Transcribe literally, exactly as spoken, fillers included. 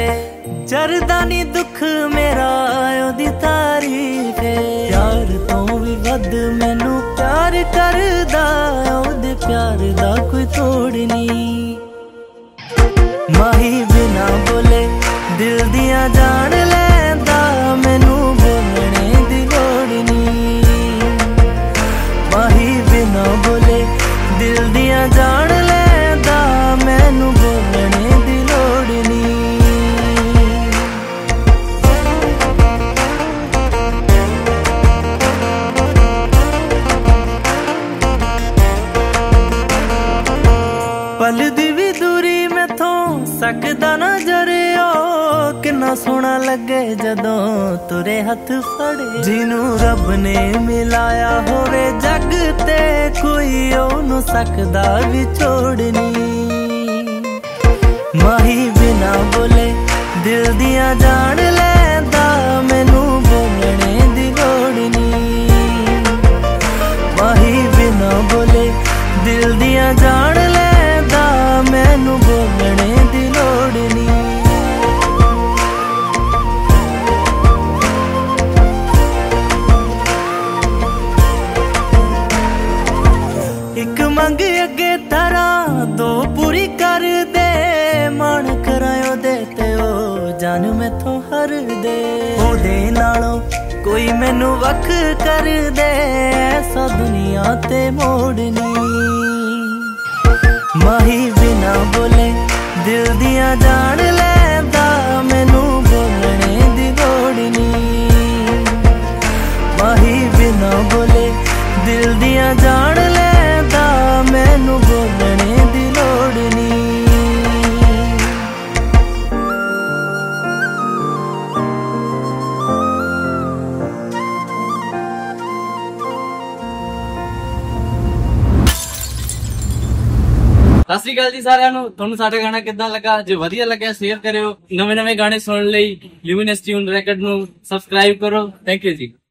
ਜਰਦਾ ਨੀ ਦੁੱਖ ਮੇਰਾ ਉਹਦੀ ਤਾਰੀਫ ਏ। ਪਿਆਰ ਤੋਂ ਵੀ ਵੱਧ ਮੈਨੂੰ ਪਿਆਰ ਕਰਦਾ, ਉਹਦੇ ਪਿਆਰ ਦਾ ਕੋਈ ਤੋੜ ਨੀ। ਮਾਹੀ ਬਿਨਾ ਬੋਲੇ ਦਿਲ ਦੀਆਂ ਜਾਣ ਲੈਂਦਾ, ਮੈਨੂੰ ਬੋਲਣੇ ਦੀ ਲੋੜ ਨੀ। ਮਾਹੀ ਬਿਨਾ ਬੋਲੇ ਦਿਲ ਦੀਆਂ ਜਾਣ ਲੈਂਦਾ, ਮੈਨੂੰ ਬੋਲਣੇ ਦੀ ਲੋੜ ਨੀ। ਪਲ ਦੀ ਵੀ ਦੂਰੀ ਮੈਥੋਂ ਸਕਦਾ ਨਾ ਜਰਿਓ, ਕਿੰਨਾ ਸੋਹਣਾ ਲੱਗੇ ਜਦੋਂ ਤੁਰੇ ਹੱਥ ਫੜੇ। ਜਿਹਨੂੰ ਰੱਬ ਨੇ ਮਿਲਾਇਆ ਹੋਵੇ ਜੱਗ ਤੇ, ਕੋਈ ਉਹਨੂੰ ਸਕਦਾ ਵਿਛੋੜ ਨੀ। ਮਾਹੀ ਬਿਨਾ ਬੋਲੇ ਦਿਲ ਦੀਆਂ ਜਾਣ ਲੈਂਦਾ, ਮੈਨੂੰ ਬੋਲਣੇ ਦੀ ਲੋੜ ਨੀ। ਮਾਹੀ ਬਿਨਾ ਬੋਲੇ ਦਿਲ ਦੀਆਂ ਜਾਣ ਲੈਂਦਾ, ਮੈਨੂੰ ਬੋਲਣੇ ਦੀ ਲੋੜ ਨੀ। ਇੱਕ ਮੰਗ ਅੱਗੇ ਤਰ੍ਹਾਂ ਦੋ ਪੂਰੀ ਕਰ ਦੇ, ਮਨ ਕਰਾਇਓ ਦੇ ਤੇ ਉਹ ਜਾਨ ਮੈਥੋਂ ਹਰ ਦੇ। ਉਹਦੇ ਨਾਲੋਂ ਕੋਈ ਮੈਨੂੰ ਵੱਖ ਕਰ ਦੇ, ਐਸਾ ਦੁਨੀਆ ਤੇ ਮੋੜ ਨੀ। ਮਾਹੀ ਬਿਨਾ ਬੋਲੇ ਦਿਲ ਦੀਆਂ ਜਾਣ ਲੈਂਦਾ, ਮੈਨੂੰ ਬੋਲਣੇ ਦੀ ਲੋੜ ਨੀ। ਮਾਹੀ ਬਿਨਾ ਬੋਲੇ ਦਿਲ ਦੀਆਂ ਜਾਣ ਲੈਂਦਾ, ਮੈਨੂੰ ਬੋਲਣੇ ਦੀ ਲੋੜ ਨੀ। ਸਤਿ ਸ਼੍ਰੀ ਅਕਾਲ ਜੀ ਸਾਰਿਆਂ ਨੂੰ। ਤੁਹਾਨੂੰ ਸਾਡਾ ਗਾਣਾ ਕਿੱਦਾਂ ਲੱਗਾ? ਜੇ ਵਧੀਆ ਲੱਗਿਆ ਸ਼ੇਅਰ ਕਰਿਓ। ਨਵੇਂ ਨਵੇਂ ਗਾਣੇ ਸੁਣਨ ਲਈ ਲਿਊਮੀਨਸ ਟਿਊਨ ਰੈਕਡ ਨੂੰ ਸਬਸਕ੍ਰਾਈਬ ਕਰੋ। ਥੈਂਕ ਯੂ ਜੀ।